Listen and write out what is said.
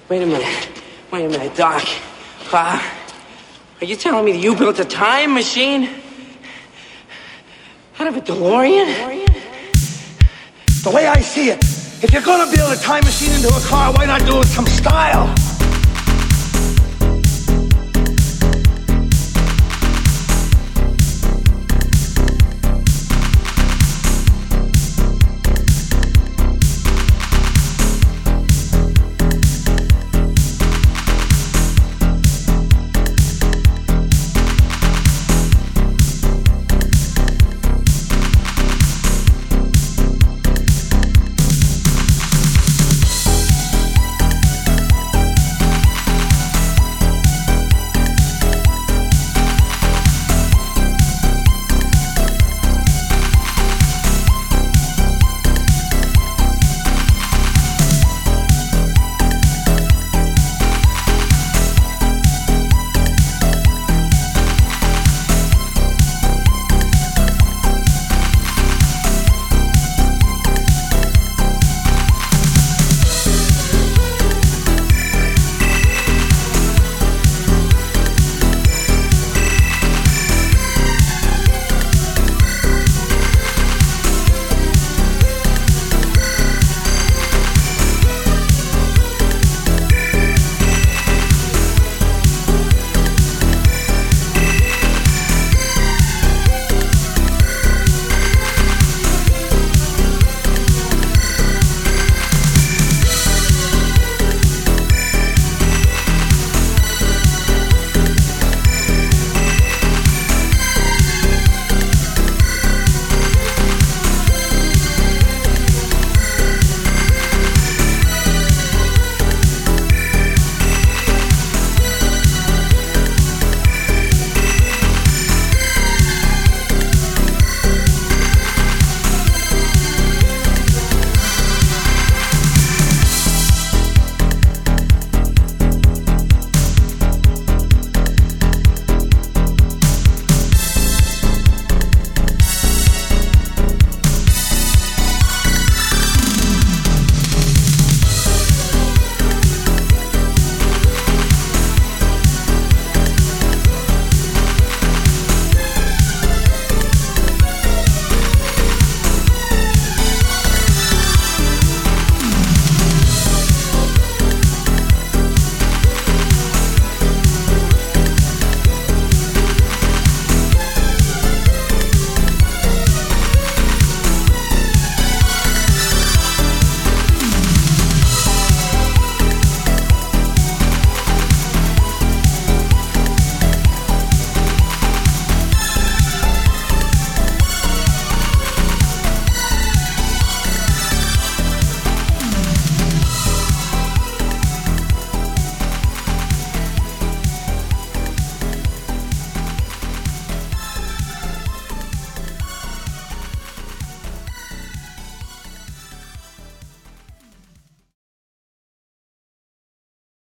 Wait a minute, Doc. Are you telling me that you built a time machine out of a DeLorean? The way I see it, if you're gonna build a time machine into a car, why not do it with some style?